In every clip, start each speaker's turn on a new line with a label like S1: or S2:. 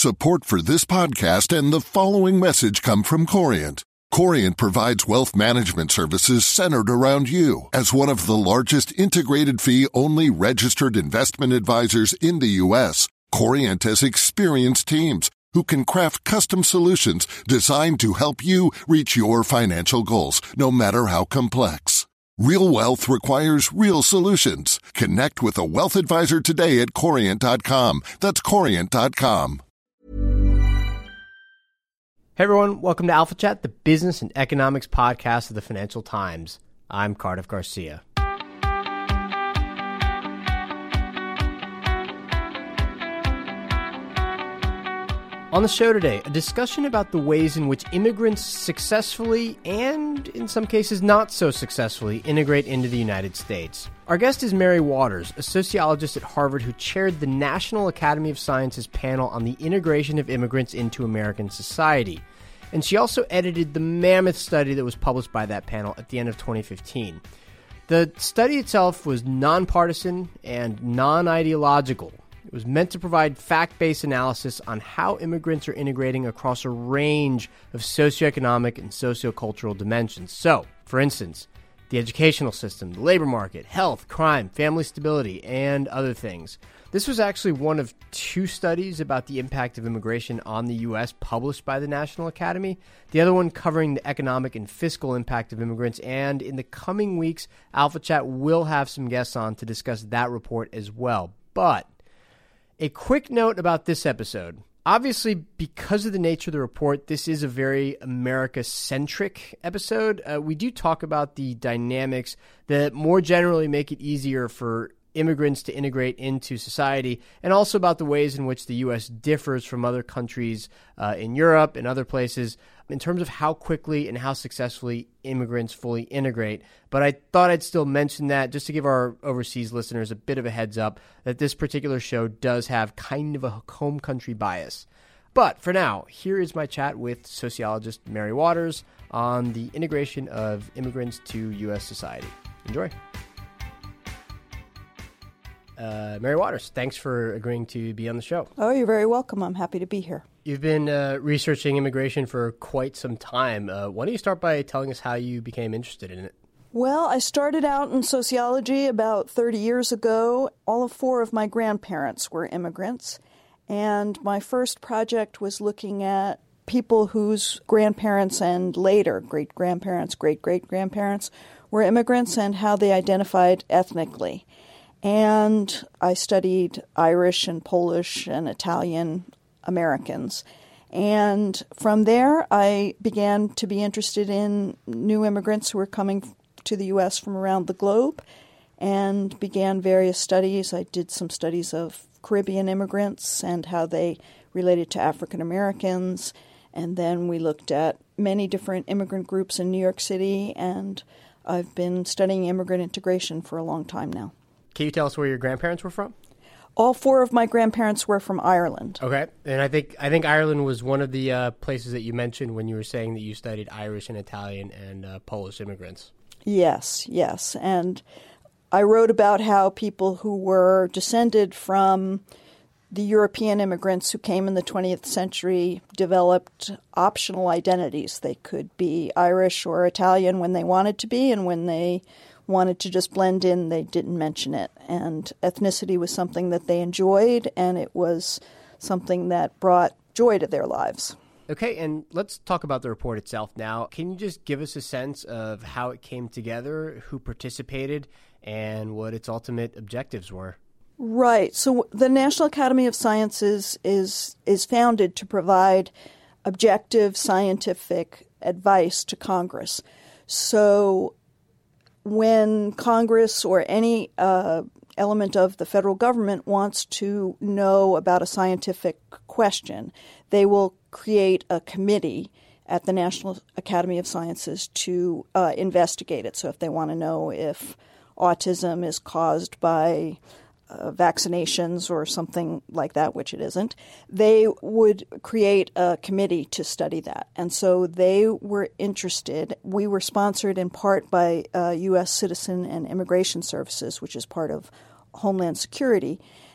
S1: Support for this podcast and the following message come from Corient. Corient provides wealth management services centered around you. As one of the largest integrated fee-only registered investment advisors in the U.S., Corient has experienced teams who can craft custom solutions designed to help you reach your financial goals, no matter how complex. Real wealth requires real solutions. Connect with a wealth advisor today at Corient.com. That's Corient.com.
S2: Hey everyone, welcome to Alpha Chat, the business and economics podcast of the Financial Times. I'm Cardiff Garcia. On the show today, a discussion about the ways in which immigrants successfully and, in some cases not so successfully, integrate into the United States. Our guest is Mary Waters, a sociologist at Harvard who chaired the National Academy of Sciences panel on the integration of immigrants into American society. And she also edited the mammoth study that was published by that panel at the end of 2015. The study itself was nonpartisan and non-ideological. It was meant to provide fact-based analysis on how immigrants are integrating across a range of socioeconomic and sociocultural dimensions. So, for instance, the educational system, the labor market, health, crime, family stability, and other things. This was actually one of two studies about the impact of immigration on the U.S. published by the National Academy, the other one covering the economic and fiscal impact of immigrants, and in the coming weeks, Alpha Chat will have some guests on to discuss that report as well. But a quick note about this episode. Obviously, because of the nature of the report, this is a very America-centric episode. We do talk about the dynamics that more generally make it easier for immigrants to integrate into society, and also about the ways in which the U.S. differs from other countries in Europe and other places in terms of how quickly and how successfully immigrants fully integrate. But I thought I'd still mention that just to give our overseas listeners a bit of a heads up that this particular show does have kind of a home country bias. But for now, here is my chat with sociologist Mary Waters on the integration of immigrants to U.S. society. Enjoy. Mary Waters, thanks for agreeing to be on the show.
S3: Oh, you're very welcome. I'm happy to be here.
S2: You've been researching immigration for quite some time. Why don't you start by telling us how you became interested in it?
S3: Well, I started out in sociology about 30 years ago. All four of my grandparents were immigrants, and my first project was looking at people whose grandparents and later great-grandparents, great-great-grandparents were immigrants and how they identified ethnically. And I studied Irish and Polish and Italian Americans. And from there, I began to be interested in new immigrants who were coming to the U.S. from around the globe and began various studies. I did some studies of Caribbean immigrants and how they related to African Americans. And then we looked at many different immigrant groups in New York City. And I've been studying immigrant integration for a long time now.
S2: Can you tell us where your grandparents were from?
S3: All four of my grandparents were from Ireland.
S2: Okay. And I think Ireland was one of the places that you mentioned when you were saying that you studied Irish and Italian and Polish immigrants.
S3: Yes. And I wrote about how people who were descended from the European immigrants who came in the 20th century developed optional identities. They could be Irish or Italian when they wanted to be, and when they wanted to just blend in, they didn't mention it. And ethnicity was something that they enjoyed, and it was something that brought joy to their lives.
S2: Okay, and let's talk about the report itself now. Can you just give us a sense of how it came together, who participated, and what its ultimate objectives were?
S3: Right. So the National Academy of Sciences is founded to provide objective scientific advice to Congress. So when Congress or any element of the federal government wants to know about a scientific question, they will create a committee at the National Academy of Sciences to investigate it. So if they want to know if autism is caused by vaccinations or something like that, which it isn't, they would create a committee to study that. And so they were interested. We were sponsored in part by U.S. Citizen and Immigration Services, which is part of Homeland Security.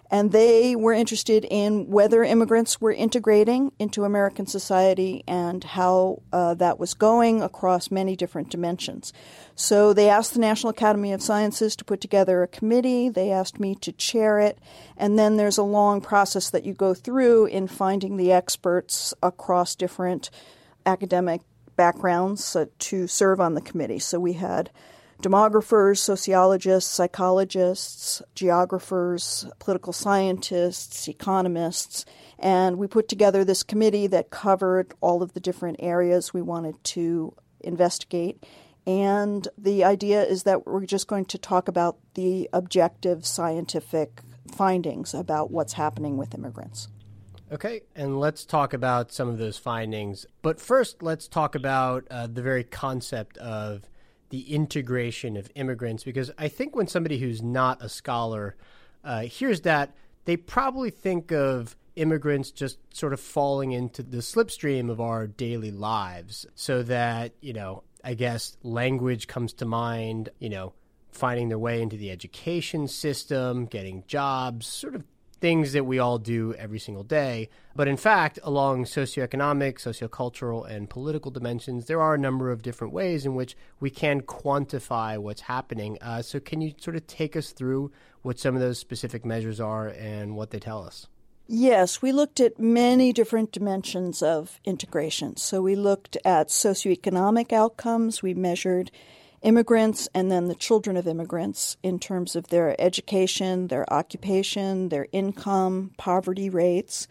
S3: And they were interested in whether immigrants were integrating into American society and how that was going across many different dimensions. So they asked the National Academy of Sciences to put together a committee. They asked me to chair it. And then there's a long process that you go through in finding the experts across different academic backgrounds to serve on the committee. So we had demographers, sociologists, psychologists, geographers, political scientists, economists, and we put together this committee that covered all of the different areas we wanted to investigate. And the idea is that we're just going to talk about the objective scientific findings about what's happening with immigrants.
S2: Okay, and let's talk about some of those findings. But first, let's talk about the very concept of the integration of immigrants, because I think when somebody who's not a scholar hears that, they probably think of immigrants just sort of falling into the slipstream of our daily lives, so that, I guess language comes to mind, finding their way into the education system, getting jobs, sort of things that we all do every single day. But in fact, along socioeconomic, sociocultural, and political dimensions, there are a number of different ways in which we can quantify what's happening. So can you sort of take us through what some of those specific measures are and what they tell us?
S3: Yes, we looked at many different dimensions of integration. So we looked at socioeconomic outcomes. We measured immigrants and then the children of immigrants in terms of their education, their occupation, their income, poverty rates.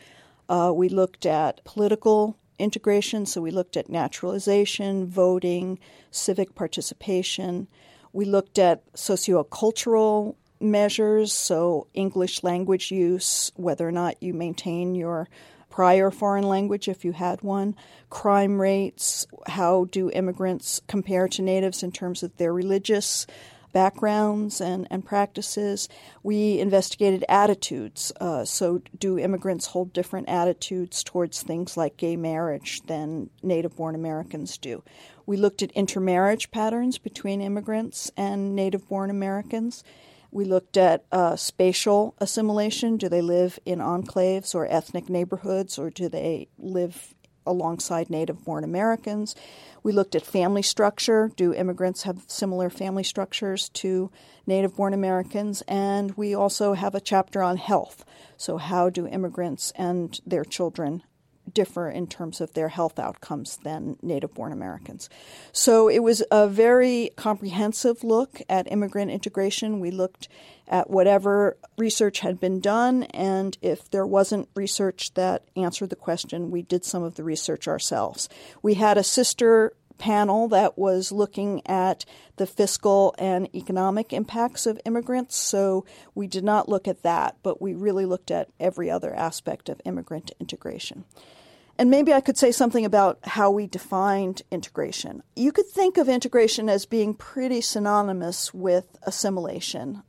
S3: We looked at political integration, so we looked at naturalization, voting, civic participation. We looked at sociocultural measures, so English language use, whether or not you maintain your prior foreign language if you had one, crime rates, how do immigrants compare to natives in terms of their religious backgrounds and practices. We investigated attitudes. So do immigrants hold different attitudes towards things like gay marriage than native-born Americans do? We looked at intermarriage patterns between immigrants and native-born Americans. We looked at spatial assimilation. Do they live in enclaves or ethnic neighborhoods, or do they live alongside native-born Americans? We looked at family structure. Do immigrants have similar family structures to native-born Americans? And we also have a chapter on health. So how do immigrants and their children differ in terms of their health outcomes than native-born Americans? So it was a very comprehensive look at immigrant integration. We looked at whatever research had been done, and if there wasn't research that answered the question, we did some of the research ourselves. We had a sister panel that was looking at the fiscal and economic impacts of immigrants, so we did not look at that, but we really looked at every other aspect of immigrant integration. And maybe I could say something about how we defined integration. You could think of integration as being pretty synonymous with assimilation.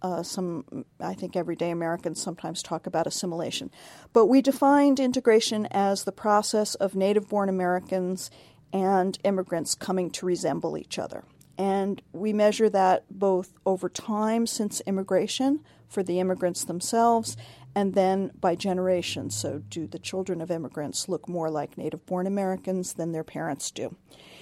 S3: I think everyday Americans sometimes talk about assimilation. But we defined integration as the process of native-born Americans and immigrants coming to resemble each other. And we measure that both over time since immigration for the immigrants themselves, and then by generation. So do the children of immigrants look more like native-born Americans than their parents do?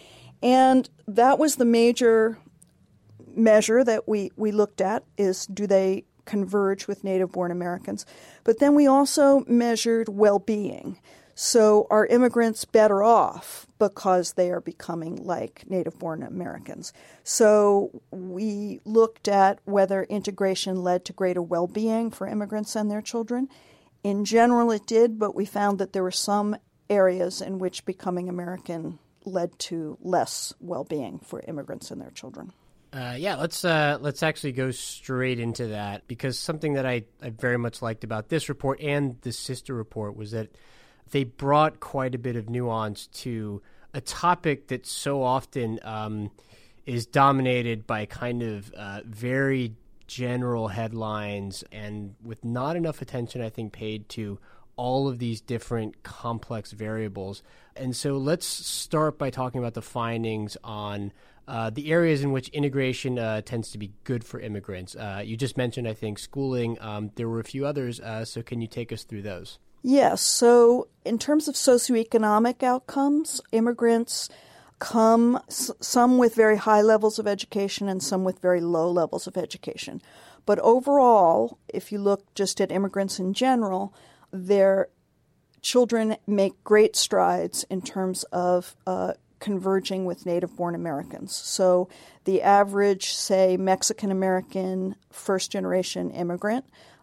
S3: And that was the major measure that we looked at, is do they converge with native-born Americans? But then we also measured well-being. So are immigrants better off because they are becoming like native-born Americans? So we looked at whether integration led to greater well-being for immigrants and their children. In general, it did, but we found that there were some areas in which becoming American led to less well-being for immigrants and their children.
S2: Let's actually go straight into that, because something that I very much liked about this report and the sister report was that they brought quite a bit of nuance to a topic that so often is dominated by kind of very general headlines and with not enough attention, I think, paid to all of these different complex variables. And so let's start by talking about the findings on the areas in which integration tends to be good for immigrants. You just mentioned, I think, schooling. There were a few others, so can you take us through those?
S3: Yes. So in terms of socioeconomic outcomes, immigrants come some with very high levels of education and some with very low levels of education. But overall, if you look just at immigrants in general, their children make great strides in terms of converging with native-born Americans. So the average, say, Mexican-American first-generation immigrant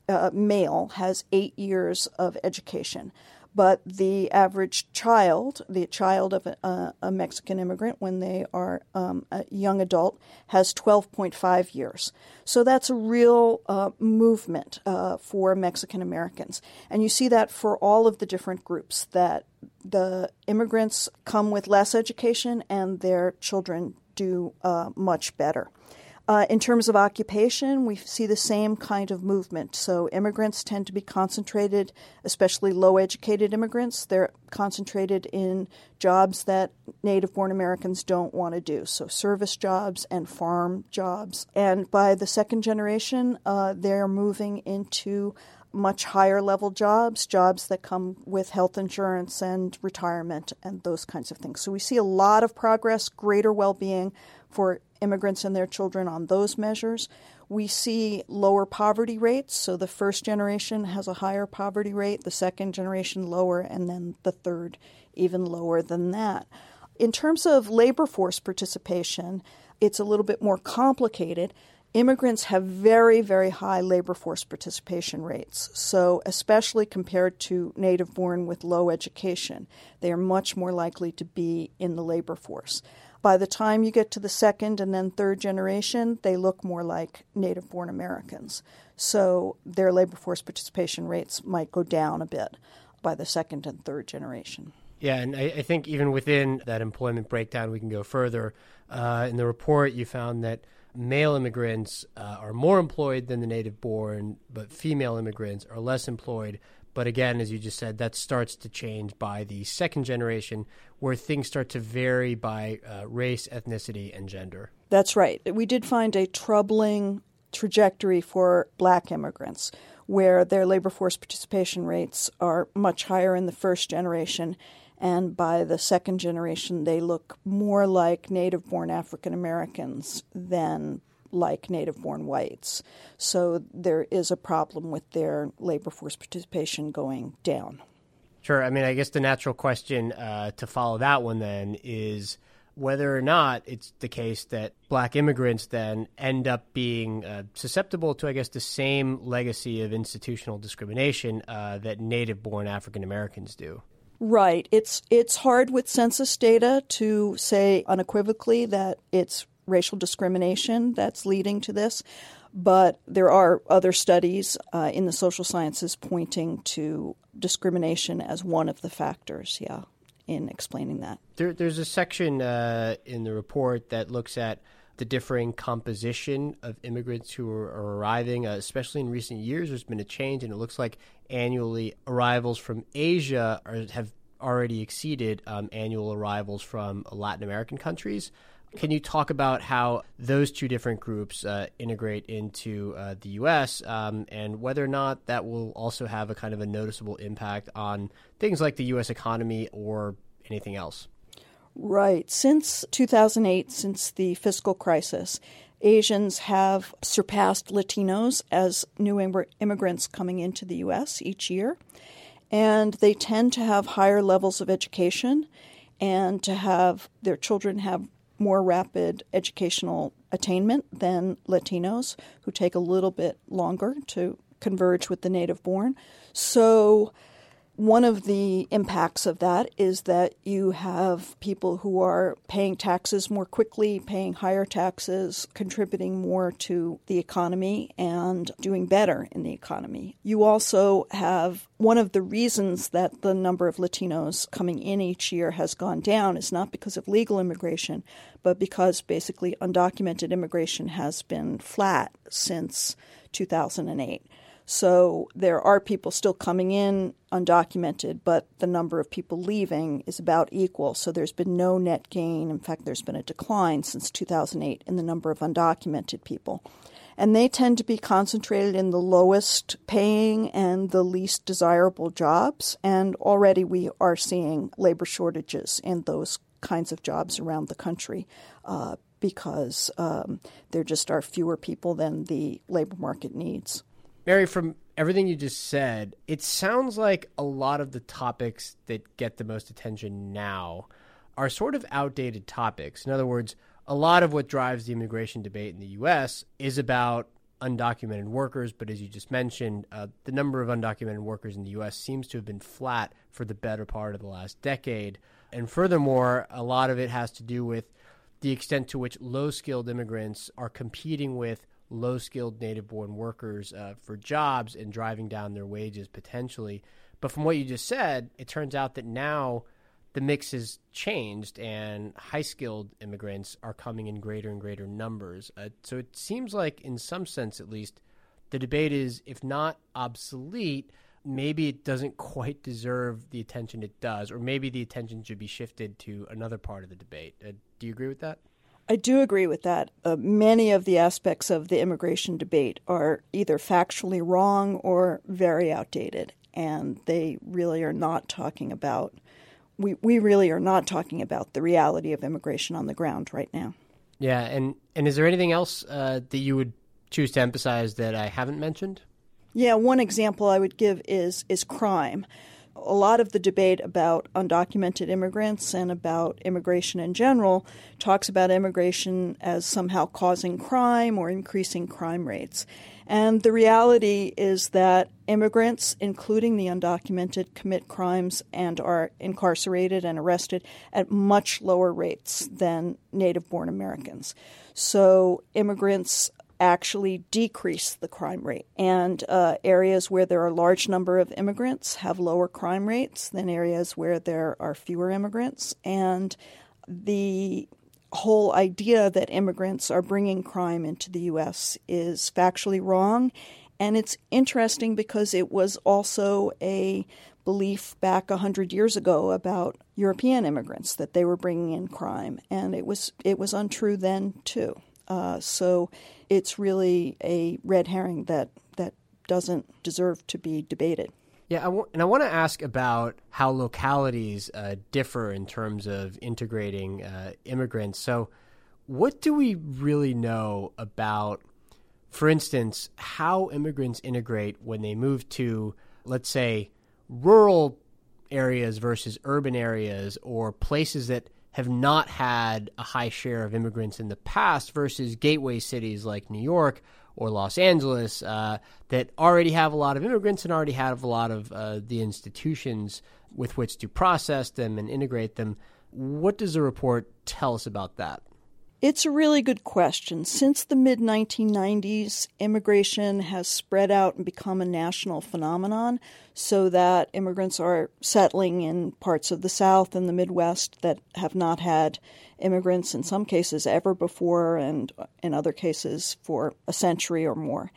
S3: male has 8 years of education. But the average child, the child of a Mexican immigrant when they are a young adult, has 12.5 years. So that's a real movement for Mexican Americans. And you see that for all of the different groups, that the immigrants come with less education and their children do much better. In terms of occupation, we see the same kind of movement. So immigrants tend to be concentrated, especially low-educated immigrants. They're concentrated in jobs that native-born Americans don't want to do, so service jobs and farm jobs. And by the second generation, they're moving into much higher level jobs that come with health insurance and retirement and those kinds of things. So we see a lot of progress, greater well-being for immigrants and their children on those measures. We see lower poverty rates. So the first generation has a higher poverty rate, the second generation lower, and then the third even lower than that. In terms of labor force participation, it's a little bit more complicated. Immigrants have very, very high labor force participation rates. So especially compared to native-born with low education, they are much more likely to be in the labor force. By the time you get to the second and then third generation, they look more like native-born Americans. So their labor force participation rates might go down a bit by the second and third generation.
S2: Yeah, and I think even within that employment breakdown, we can go further. In the report, you found that male immigrants are more employed than the native-born, but female immigrants are less employed. But again, as you just said, that starts to change by the second generation, where things start to vary by race, ethnicity, and gender.
S3: That's right. We did find a troubling trajectory for Black immigrants, where their labor force participation rates are much higher in the first generation, and by the second generation, they look more like native-born African Americans than like native-born whites. So there is a problem with their labor force participation going down.
S2: Sure. I mean, I guess the natural question to follow that one then is whether or not it's the case that Black immigrants then end up being susceptible to, I guess, the same legacy of institutional discrimination that native-born African Americans do.
S3: Right. It's hard with census data to say unequivocally that it's racial discrimination that's leading to this, but there are other studies in the social sciences pointing to discrimination as one of the factors, in explaining that.
S2: There's a section in the report that looks at the differing composition of immigrants who are arriving, especially in recent years. There's been a change, and it looks like annually arrivals from Asia have already exceeded annual arrivals from Latin American countries. Can you talk about how those two different groups integrate into the U.S. And whether or not that will also have a kind of a noticeable impact on things like the U.S. economy or anything else?
S3: Right. Since 2008, since the fiscal crisis, Asians have surpassed Latinos as new immigrants coming into the U.S. each year. And they tend to have higher levels of education and to have their children have more rapid educational attainment than Latinos, who take a little bit longer to converge with the native-born. So one of the impacts of that is that you have people who are paying taxes more quickly, paying higher taxes, contributing more to the economy, and doing better in the economy. You also have one of the reasons that the number of Latinos coming in each year has gone down is not because of legal immigration, but because basically undocumented immigration has been flat since 2008. So there are people still coming in undocumented, but the number of people leaving is about equal. So there's been no net gain. In fact, there's been a decline since 2008 in the number of undocumented people. And they tend to be concentrated in the lowest paying and the least desirable jobs. And already we are seeing labor shortages in those kinds of jobs around the country because there just are fewer people than the labor market needs.
S2: Mary, from everything you just said, it sounds like a lot of the topics that get the most attention now are sort of outdated topics. In other words, a lot of what drives the immigration debate in the U.S. is about undocumented workers, but as you just mentioned, the number of undocumented workers in the U.S. seems to have been flat for the better part of the last decade. And furthermore, a lot of it has to do with the extent to which low-skilled immigrants are competing with low-skilled native-born workers for jobs and driving down their wages potentially. But from what you just said, it turns out that now the mix has changed and high-skilled immigrants are coming in greater and greater numbers. So it seems like, in some sense at least, the debate is, if not obsolete, maybe it doesn't quite deserve the attention it does, or maybe the attention should be shifted to another part of the debate. Do you agree with that?
S3: I do agree with that. Many of the aspects of the immigration debate are either factually wrong or very outdated, and they really are not talking about we really are not talking about the reality of immigration on the ground right now.
S2: Yeah, and is there anything else that you would choose to emphasize that I haven't mentioned?
S3: Yeah, one example I would give is crime. A lot of the debate about undocumented immigrants and about immigration in general talks about immigration as somehow causing crime or increasing crime rates. And the reality is that immigrants, including the undocumented, commit crimes and are incarcerated and arrested at much lower rates than native-born Americans. So immigrants actually decrease the crime rate. And areas where there are a large number of immigrants have lower crime rates than areas where there are fewer immigrants. And the whole idea that immigrants are bringing crime into the U.S. is factually wrong. And it's interesting because it was also a belief back 100 years ago about European immigrants, that they were bringing in crime. And it was untrue then, too. So it's really a red herring that doesn't deserve to be debated.
S2: Yeah, I want to ask about how localities differ in terms of integrating immigrants. So what do we really know about, for instance, how immigrants integrate when they move to, let's say, rural areas versus urban areas, or places that have not had a high share of immigrants in the past versus gateway cities like New York or Los Angeles that already have a lot of immigrants and already have a lot of the institutions with which to process them and integrate them. What does the report tell us about that?
S3: It's a really good question. Since the mid-1990s, immigration has spread out and become a national phenomenon, so that immigrants are settling in parts of the South and the Midwest that have not had immigrants in some cases ever before, and in other cases for a century or more.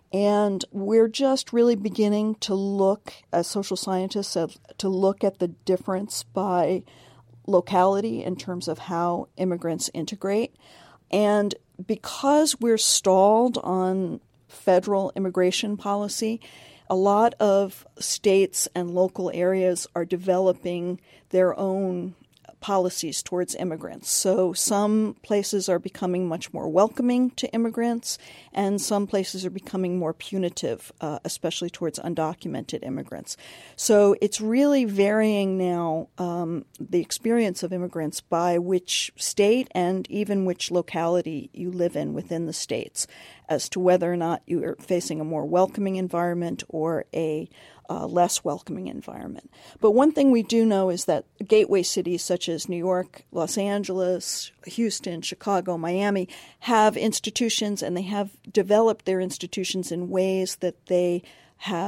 S3: And we're just really beginning to look, as social scientists, to look at the difference by locality in terms of how immigrants integrate. And because we're stalled on federal immigration policy, a lot of states and local areas are developing their own policies towards immigrants. So some places are becoming much more welcoming to immigrants, and some places are becoming more punitive, especially towards undocumented immigrants. So it's really varying now, the experience of immigrants by which state and even which locality you live in within the states, as to whether or not you are facing a more welcoming environment or a less welcoming environment. But one thing we do know is that gateway cities such as New York, Los Angeles, Houston, Chicago, Miami have institutions, and they have developed their institutions in ways that they have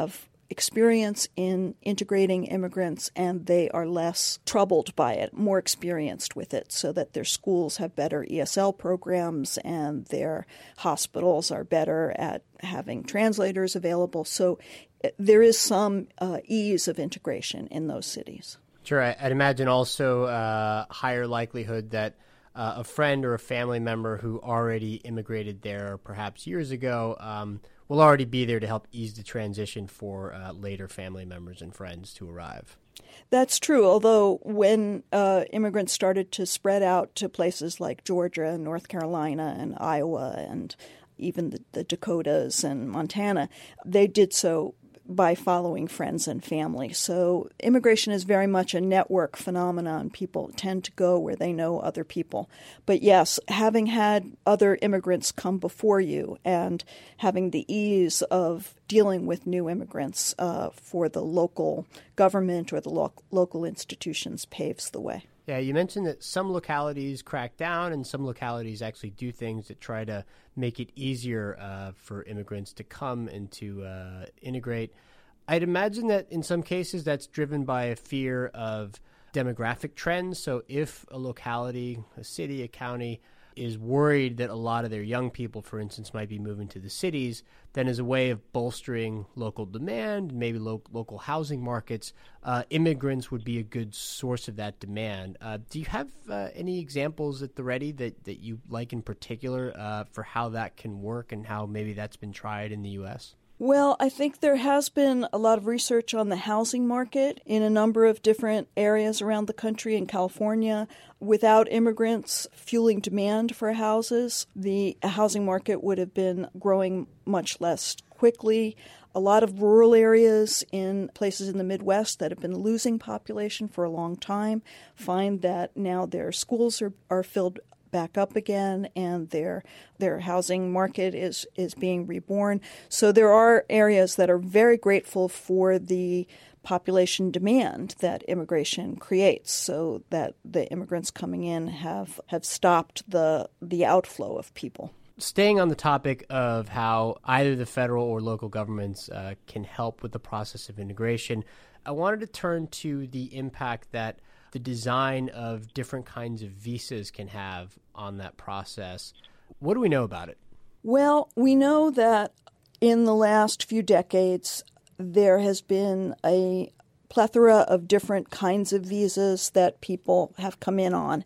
S3: experience in integrating immigrants, and they are less troubled by it, more experienced with it, so that their schools have better ESL programs and their hospitals are better at having translators available. So there is some ease of integration in those cities.
S2: Sure. I'd imagine also higher likelihood that a friend or a family member who already immigrated there perhaps years ago will already be there to help ease the transition for later family members and friends to arrive.
S3: That's true, although when immigrants started to spread out to places like Georgia and North Carolina and Iowa and even the Dakotas and Montana, they did so by following friends and family. So immigration is very much a network phenomenon. People tend to go where they know other people. But yes, having had other immigrants come before you and having the ease of dealing with new immigrants for the local government or the local institutions paves the way.
S2: Yeah, you mentioned that some localities crack down and some localities actually do things that try to make it easier for immigrants to come and to integrate. I'd imagine that in some cases that's driven by a fear of demographic trends. So if a locality, a city, a county is worried that a lot of their young people, for instance, might be moving to the cities, then as a way of bolstering local demand, maybe local housing markets, immigrants would be a good source of that demand. Do you have any examples at the ready that you like in particular for how that can work and how maybe that's been tried in the U.S.?
S3: Well, I think there has been a lot of research on the housing market in a number of different areas around the country. In California, without immigrants fueling demand for houses, the housing market would have been growing much less quickly. A lot of rural areas in places in the Midwest that have been losing population for a long time find that now their schools are filled back up again, and their housing market is being reborn. So there are areas that are very grateful for the population demand that immigration creates, so that the immigrants coming in have stopped the outflow of people.
S2: Staying on the topic of how either the federal or local governments can help with the process of integration, I wanted to turn to the impact that the design of different kinds of visas can have on that process. What do we know about it?
S3: Well, we know that in the last few decades, there has been a plethora of different kinds of visas that people have come in on.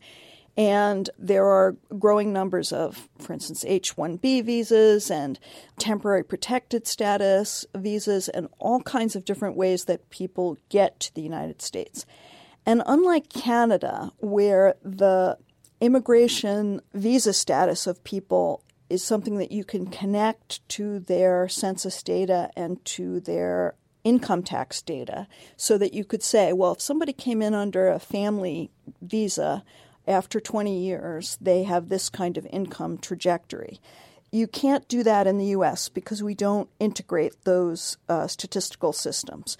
S3: And there are growing numbers of, for instance, H-1B visas and temporary protected status visas and all kinds of different ways that people get to the United States. And unlike Canada, where the immigration visa status of people is something that you can connect to their census data and to their income tax data, so that you could say, well, if somebody came in under a family visa after 20 years, they have this kind of income trajectory. You can't do that in the U.S. because we don't integrate those statistical systems.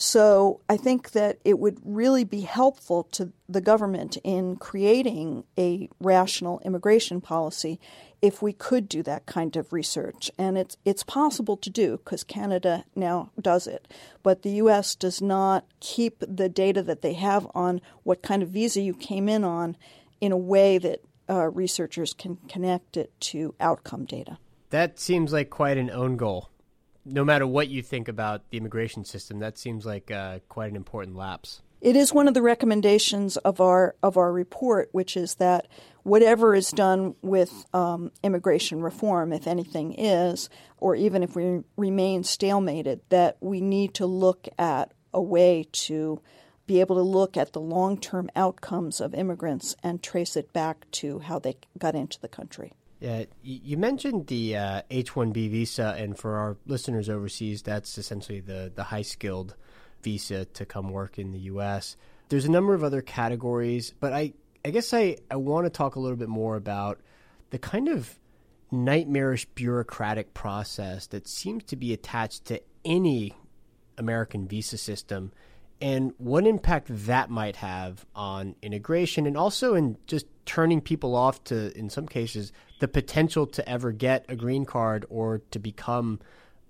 S3: So I think that it would really be helpful to the government in creating a rational immigration policy if we could do that kind of research. And it's possible to do because Canada now does it. But the U.S. does not keep the data that they have on what kind of visa you came in on in a way that researchers can connect it to outcome data.
S2: That seems like quite an own goal. No matter what you think about the immigration system, that seems like quite an important lapse.
S3: It is one of the recommendations of our report, which is that whatever is done with immigration reform, if anything is, or even if we remain stalemated, that we need to look at a way to be able to look at the long-term outcomes of immigrants and trace it back to how they got into the country.
S2: Yeah, you mentioned the H-1B visa, and for our listeners overseas, that's essentially the high-skilled visa to come work in the U.S. There's a number of other categories, but I guess I want to talk a little bit more about the kind of nightmarish bureaucratic process that seems to be attached to any American visa system, and what impact that might have on integration and also in just turning people off to, in some cases, the potential to ever get a green card or to become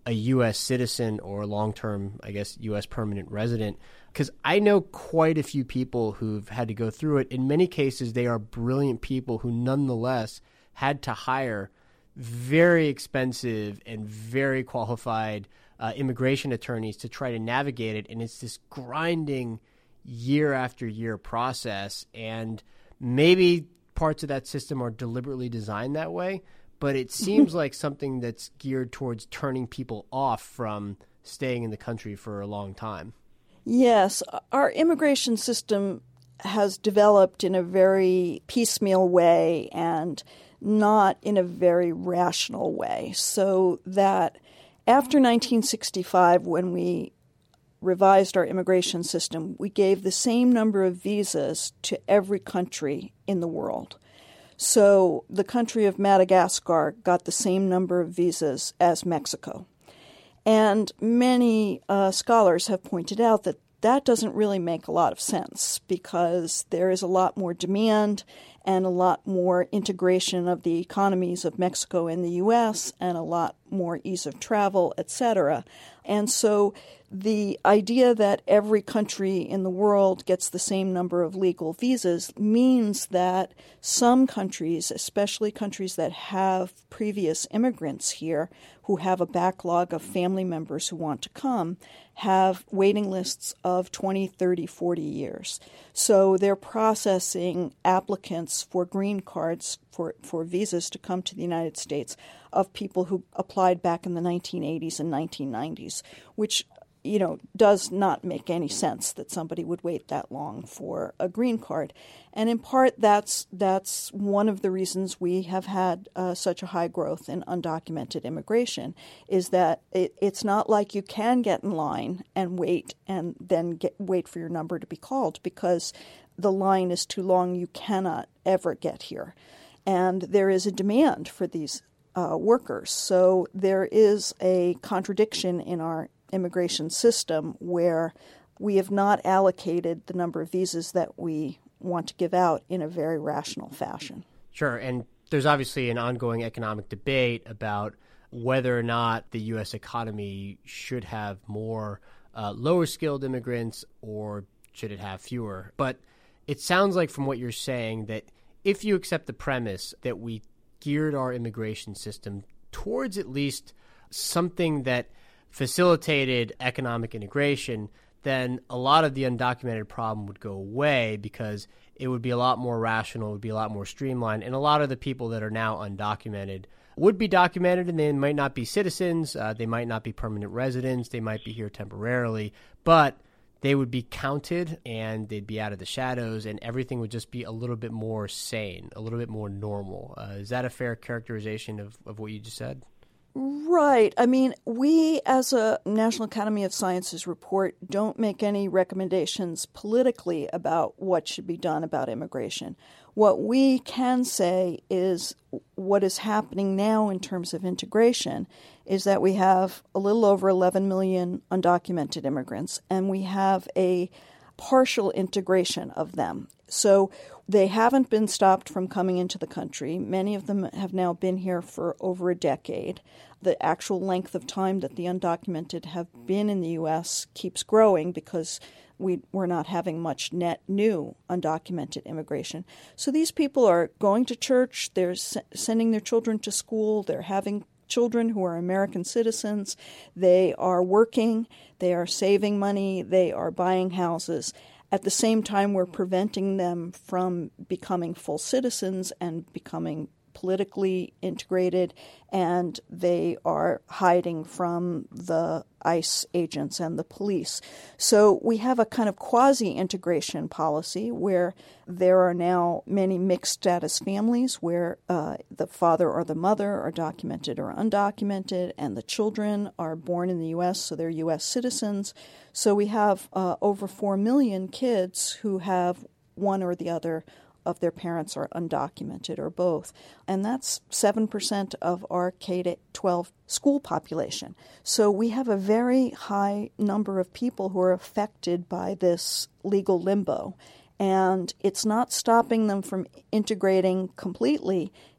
S2: a U.S. citizen or a long-term, I guess, U.S. permanent resident? Because I know quite a few people who've had to go through it. In many cases, they are brilliant people who nonetheless had to hire very expensive and very qualified immigration attorneys to try to navigate it. And it's this grinding year after year process. And maybe parts of that system are deliberately designed that way, but it seems like something that's geared towards turning people off from staying in the country for a long time.
S3: Yes, our immigration system has developed in a very piecemeal way and not in a very rational way. So that after 1965, when we revised our immigration system, we gave the same number of visas to every country in the world. So the country of Madagascar got the same number of visas as Mexico. And many scholars have pointed out that that doesn't really make a lot of sense because there is a lot more demand and a lot more integration of the economies of Mexico and the U.S. and a lot more ease of travel, etc. And so the idea that every country in the world gets the same number of legal visas means that some countries, especially countries that have previous immigrants here who have a backlog of family members who want to come, have waiting lists of 20, 30, 40 years. So they're processing applicants for green cards, for visas to come to the United States of people who applied back in the 1980s and 1990s, which does not make any sense that somebody would wait that long for a green card. And in part, that's one of the reasons we have had such a high growth in undocumented immigration, is that it's not like you can get in line and wait and then wait for your number to be called because the line is too long. You cannot ever get here. And there is a demand for these workers. So there is a contradiction in our immigration system where we have not allocated the number of visas that we want to give out in a very rational fashion.
S2: Sure. And there's obviously an ongoing economic debate about whether or not the U.S. economy should have more lower skilled immigrants or should it have fewer. But it sounds like from what you're saying that if you accept the premise that we geared our immigration system towards at least something that facilitated economic integration, then a lot of the undocumented problem would go away because it would be a lot more rational, it would be a lot more streamlined, and a lot of the people that are now undocumented would be documented, and they might not be citizens, they might not be permanent residents, they might be here temporarily, but they would be counted and they'd be out of the shadows and everything would just be a little bit more sane, a little bit more normal. Is that a fair characterization of what you just said?
S3: Right. I mean, we as a National Academy of Sciences report don't make any recommendations politically about what should be done about immigration. What we can say is what is happening now in terms of integration is that we have a little over 11 million undocumented immigrants, and we have a partial integration of them. So they haven't been stopped from coming into the country. Many of them have now been here for over a decade. The actual length of time that the undocumented have been in the U.S. keeps growing because we're not having much net new undocumented immigration. So these people are going to church, they're sending their children to school, they're having children who are American citizens, they are working, they are saving money, they are buying houses. At the same time, we're preventing them from becoming full citizens and becoming politically integrated, and they are hiding from the ICE agents and the police. So we have a kind of quasi-integration policy where there are now many mixed status families where the father or the mother are documented or undocumented, and the children are born in the U.S., so they're U.S. citizens. So we have over 4 million kids who have one or the other of their parents are undocumented or both. And that's 7% of our K-12 school population. So we have a very high number of people who are affected by this legal limbo. And it's not stopping them from integrating completely.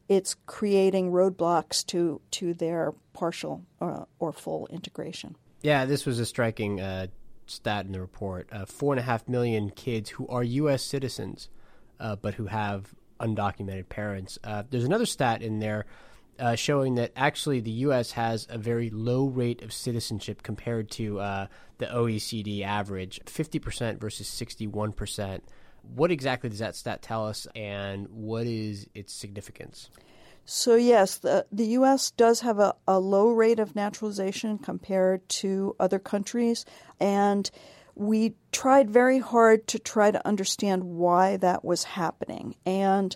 S3: it's creating roadblocks to their partial or full integration.
S2: Yeah, this was a striking stat in the report. 4.5 million kids who are U.S. citizens, but who have undocumented parents. There's another stat in there showing that actually the U.S. has a very low rate of citizenship compared to the OECD average, 50% versus 61%. What exactly does that stat tell us, and what is its significance?
S3: So yes, the U.S. does have a low rate of naturalization compared to other countries, and we tried very hard to try to understand why that was happening. And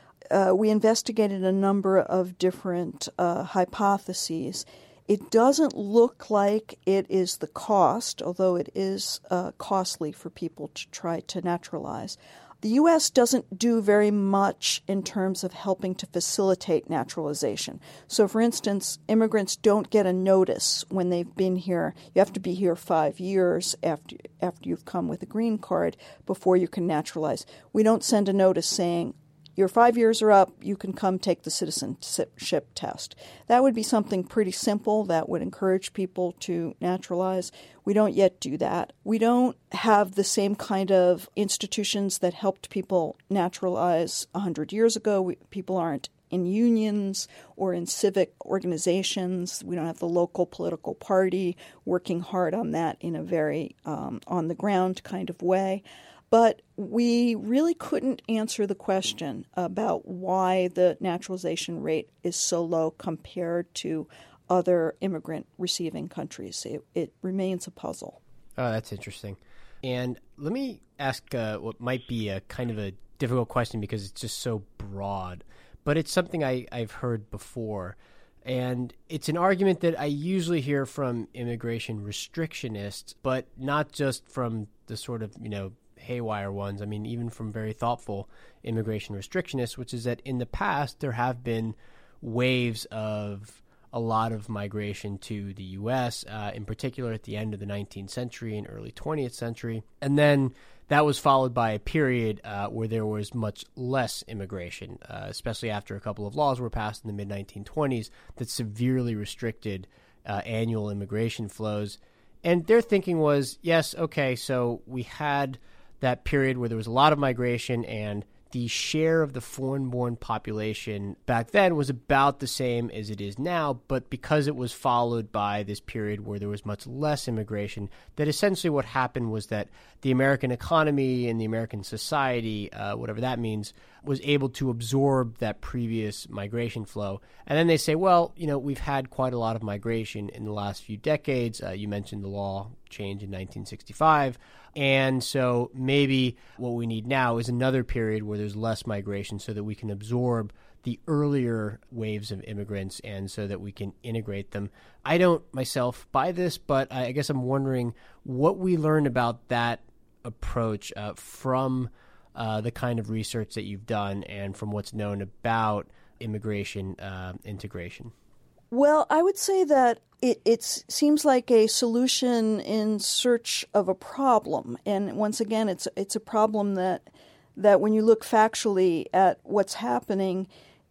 S3: we investigated a number of different hypotheses. It doesn't look like it is the cost, although it is costly for people to try to naturalize. The U.S. doesn't do very much in terms of helping to facilitate naturalization. So, for instance, immigrants don't get a notice when they've been here. You have to be here 5 years after you've come with a green card before you can naturalize. We don't send a notice saying, your 5 years are up, you can come take the citizenship test. That would be something pretty simple that would encourage people to naturalize. We don't yet do that. We don't have the same kind of institutions that helped people naturalize 100 years ago. People aren't in unions or in civic organizations. We don't have the local political party working hard on that in a very on-the-ground kind of way. But we really couldn't answer the question about why the naturalization rate is so low compared to other immigrant receiving countries. It remains a puzzle.
S2: Oh, that's interesting. And let me ask what might be a kind of a difficult question because it's just so broad, but it's something I've heard before. And it's an argument that I usually hear from immigration restrictionists, but not just from the sort of, haywire ones. I mean, even from very thoughtful immigration restrictionists, which is that in the past there have been waves of a lot of migration to the U.S., in particular at the end of the 19th century and early 20th century. And then that was followed by a period where there was much less immigration, especially after a couple of laws were passed in the mid-1920s that severely restricted annual immigration flows. And their thinking was, yes, okay, so we had that period where there was a lot of migration and the share of the foreign-born population back then was about the same as it is now, but because it was followed by this period where there was much less immigration, that essentially what happened was that the American economy and the American society, whatever that means, was able to absorb that previous migration flow. And then they say, well, we've had quite a lot of migration in the last few decades. You mentioned the law change in 1965. And so maybe what we need now is another period where there's less migration so that we can absorb the earlier waves of immigrants and so that we can integrate them. I don't myself buy this, but I guess I'm wondering what we learned about that approach from the kind of research that you've done and from what's known about immigration integration.
S3: Well, I would say that it seems like a solution in search of a problem. And once again, it's a problem that when you look factually at what's happening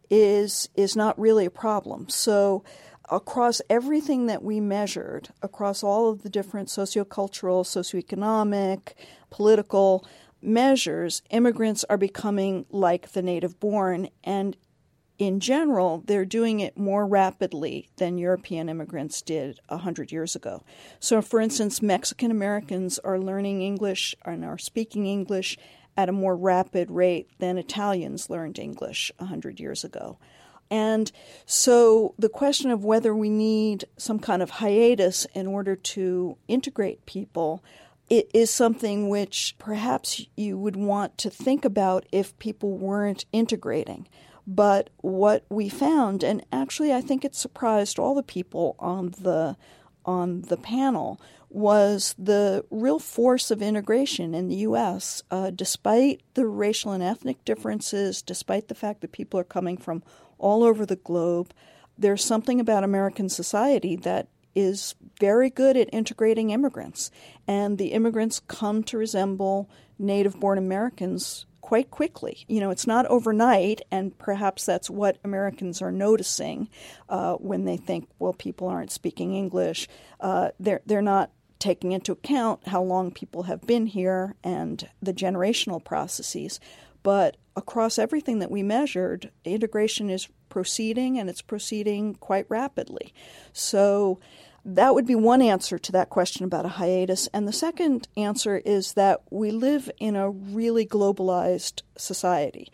S3: is not really a problem. So across everything that we measured, across all of the different sociocultural, socioeconomic, political measures, immigrants are becoming like the native born, and in general, they're doing it more rapidly than European immigrants did 100 years ago. So, for instance, Mexican Americans are learning English and are speaking English at a more rapid rate than Italians learned English 100 years ago. And so the question of whether we need some kind of hiatus in order to integrate people, it is something which perhaps you would want to think about if people weren't integrating. But what we found, and actually I think it surprised all the people on the panel, was the real force of integration in the U.S. Despite the racial and ethnic differences, despite the fact that people are coming from all over the globe, there's something about American society that is very good at integrating immigrants. And the immigrants come to resemble native-born Americans quite quickly. It's not overnight, and perhaps that's what Americans are noticing when they think, well, people aren't speaking English. They're not taking into account how long people have been here and the generational processes. But across everything that we measured, integration is proceeding, and it's proceeding quite rapidly. So that would be one answer to that question about a hiatus. And the second answer is that we live in a really globalized society.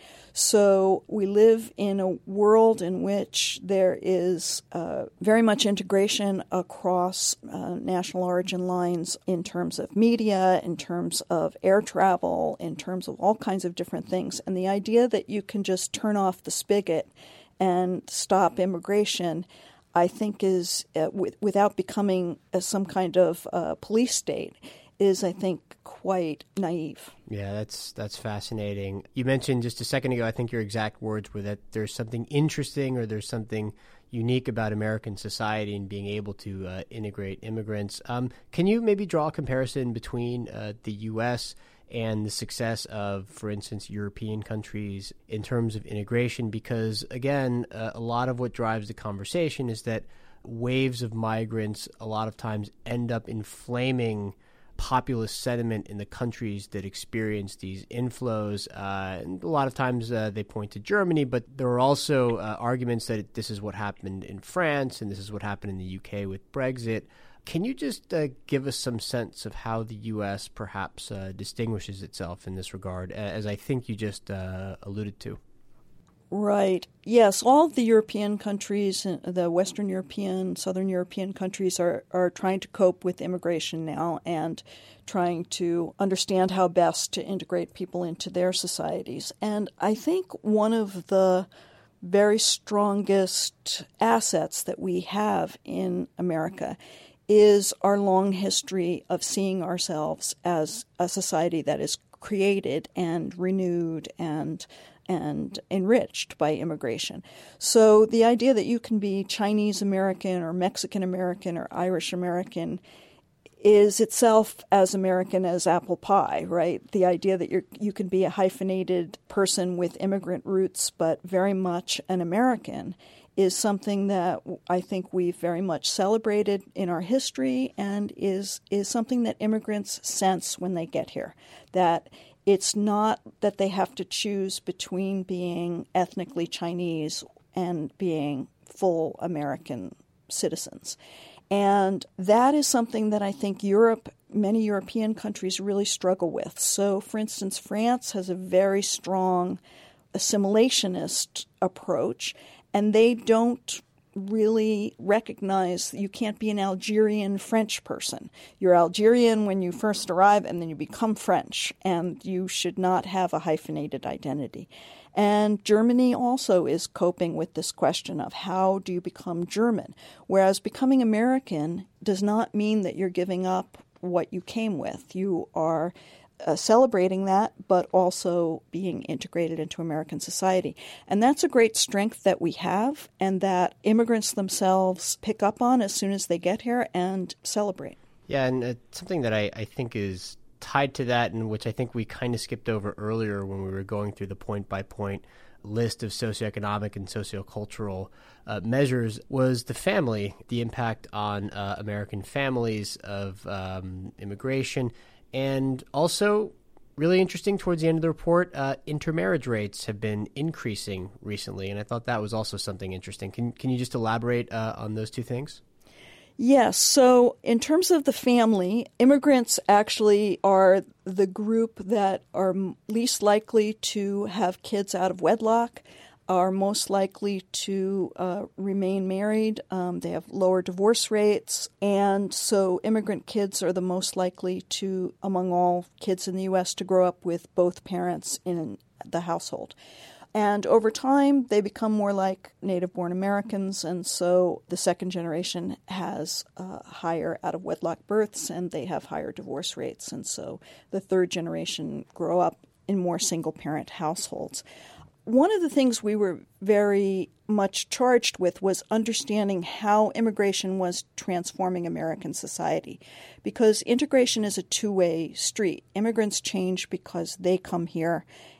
S3: So we live in a world in which there is very much integration across national origin lines in terms of media, in terms of air travel, in terms of all kinds of different things. And the idea that you can just turn off the spigot and stop immigration, I think, is without becoming some kind of police state, is, I think, quite naive.
S2: Yeah, that's fascinating. You mentioned just a second ago, I think your exact words were that there's something interesting or there's something unique about American society and being able to integrate immigrants. Can you maybe draw a comparison between the U.S. and the success of, for instance, European countries in terms of integration? Because, again, a lot of what drives the conversation is that waves of migrants a lot of times end up inflaming populist sentiment in the countries that experience these inflows. And a lot of times they point to Germany, but there are also arguments that this is what happened in France and this is what happened in the UK with Brexit. Can you just give us some sense of how the U.S. perhaps distinguishes itself in this regard, as I think you just alluded to?
S3: Right. Yes, all of the European countries, the Western European, Southern European countries are trying to cope with immigration now and trying to understand how best to integrate people into their societies. And I think one of the very strongest assets that we have in America is our long history of seeing ourselves as a society that is created and renewed and enriched by immigration. So the idea that you can be Chinese American or Mexican American or Irish American is itself as American as apple pie, right? The idea that you can be a hyphenated person with immigrant roots but very much an American is something that I think we've very much celebrated in our history and is something that immigrants sense when they get here, that it's not that they have to choose between being ethnically Chinese and being full American citizens. And that is something that I think many European countries really struggle with. So, for instance, France has a very strong assimilationist approach, and they don't really recognize that you can't be an Algerian French person. You're Algerian when you first arrive, and then you become French, and you should not have a hyphenated identity. And Germany also is coping with this question of how do you become German, whereas becoming American does not mean that you're giving up what you came with. You are celebrating that, but also being integrated into American society. And that's a great strength that we have and that immigrants themselves pick up on as soon as they get here and celebrate.
S2: Yeah, and something that I think is tied to that, and which I think we kind of skipped over earlier when we were going through the point-by-point list of socioeconomic and sociocultural measures, was the family, the impact on American families of immigration. And also, really interesting, towards the end of the report, intermarriage rates have been increasing recently, and I thought that was also something interesting. Can you just elaborate on those two things?
S3: Yes. So in terms of the family, immigrants actually are the group that are least likely to have kids out of wedlock, are most likely to remain married. They have lower divorce rates. And so immigrant kids are the most likely to, among all kids in the U.S., to grow up with both parents in the household. And over time, they become more like native-born Americans, and so the second generation has higher out-of-wedlock births, and they have higher divorce rates. And so the third generation grow up in more single-parent households. One of the things we were very much charged with was understanding how immigration was transforming American society, because integration is a two-way street. Immigrants change because they come here,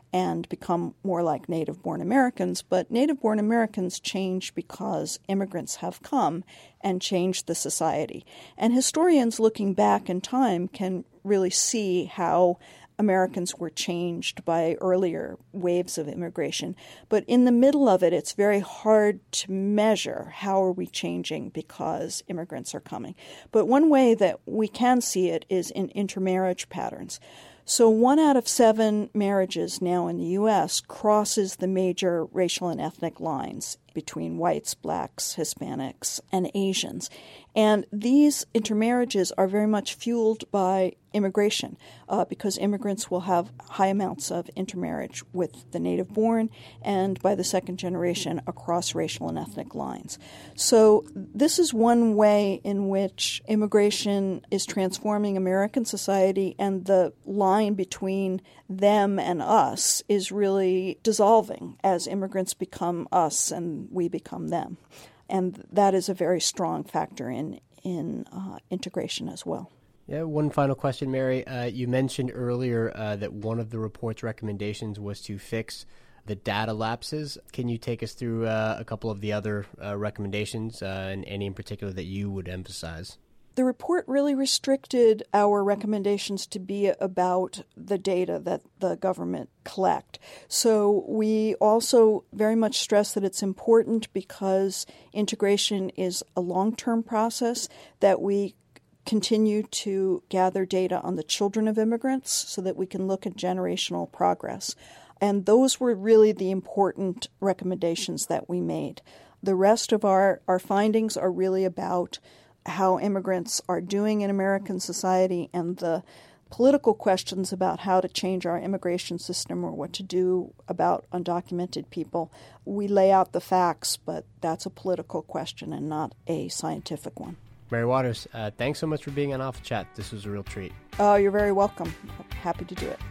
S3: and become more like native-born Americans. But native-born Americans change because immigrants have come and changed the society. And historians looking back in time can really see how Americans were changed by earlier waves of immigration. But in the middle of it, it's very hard to measure how are we changing because immigrants are coming. But one way that we can see it is in intermarriage patterns. So 1 out of 7 marriages now in the U.S. crosses the major racial and ethnic lines between whites, blacks, Hispanics, and Asians. And these intermarriages are very much fueled by immigration because immigrants will have high amounts of intermarriage with the native-born and by the second generation across racial and ethnic lines. So this is one way in which immigration is transforming American society, and the line between them and us is really dissolving as immigrants become us and we become them. And that is a very strong factor in integration as well.
S2: Yeah, one final question, Mary. You mentioned earlier that one of the report's recommendations was to fix the data lapses. Can you take us through a couple of the other recommendations, and any in particular that you would emphasize?
S3: The report really restricted our recommendations to be about the data that the government collect. So we also very much stress that it's important because integration is a long-term process, that we continue to gather data on the children of immigrants so that we can look at generational progress. And those were really the important recommendations that we made. The rest of our findings are really about how immigrants are doing in American society, and the political questions about how to change our immigration system or what to do about undocumented people. We lay out the facts, but that's a political question and not a scientific one.
S2: Mary Waters, thanks so much for being on Alpha Chat. This was a real treat.
S3: Oh, you're very welcome. Happy to do it.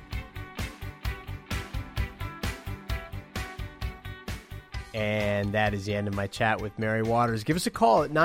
S2: And that is the end of my chat with Mary Waters. Give us a call at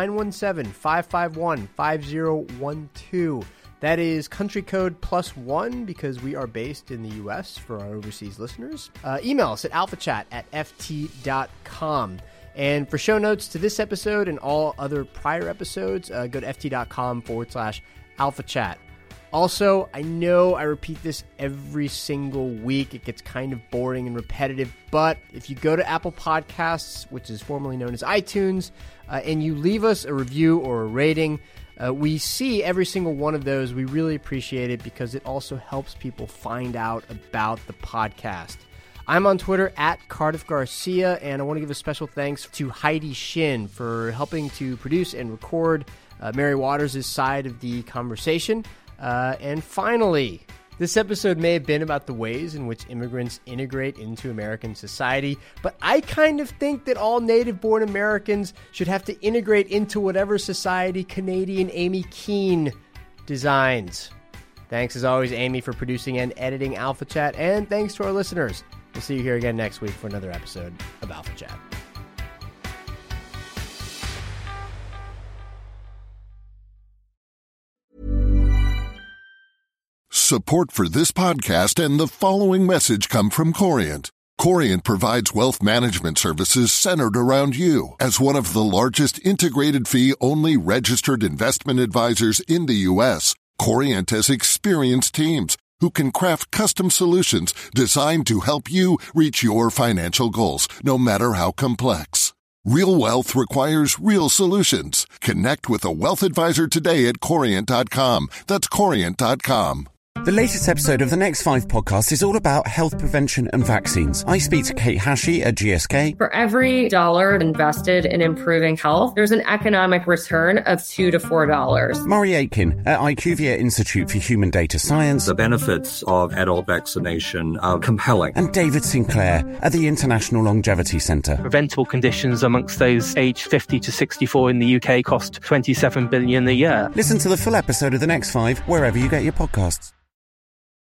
S2: 917-551-5012. That is country code +1 because we are based in the U.S. for our overseas listeners. Email us at alphachat@ft.com. And for show notes to this episode and all other prior episodes, go to ft.com/alphachat. Also, I know I repeat this every single week. It gets kind of boring and repetitive, but if you go to Apple Podcasts, which is formerly known as iTunes, and you leave us a review or a rating, we see every single one of those. We really appreciate it because it also helps people find out about the podcast. I'm on Twitter at Cardiff Garcia, and I want to give a special thanks to Heidi Shin for helping to produce and record Mary Waters' side of the conversation. And finally, this episode may have been about the ways in which immigrants integrate into American society, but I kind of think that all native-born Americans should have to integrate into whatever society Canadian Amy Keene designs. Thanks as always, Amy, for producing and editing Alpha Chat, and thanks to our listeners. We'll see you here again next week for another episode of Alpha Chat.
S1: Support for this podcast and the following message come from Corient. Corient provides wealth management services centered around you. As one of the largest integrated fee-only registered investment advisors in the U.S., Corient has experienced teams who can craft custom solutions designed to help you reach your financial goals, no matter how complex. Real wealth requires real solutions. Connect with a wealth advisor today at Corient.com. That's Corient.com.
S4: The latest episode of the Next 5 podcast is all about health prevention and vaccines. I speak to Kate Hashi at GSK.
S5: For every dollar invested in improving health, there's an economic return of $2 to $4.
S4: Murray Aitken at IQVIA Institute for Human Data Science.
S6: The benefits of adult vaccination are compelling.
S4: And David Sinclair at the International Longevity Centre.
S7: Preventable conditions amongst those aged 50 to 64 in the UK cost $27 billion a year.
S4: Listen to the full episode of the Next 5 wherever you get your podcasts.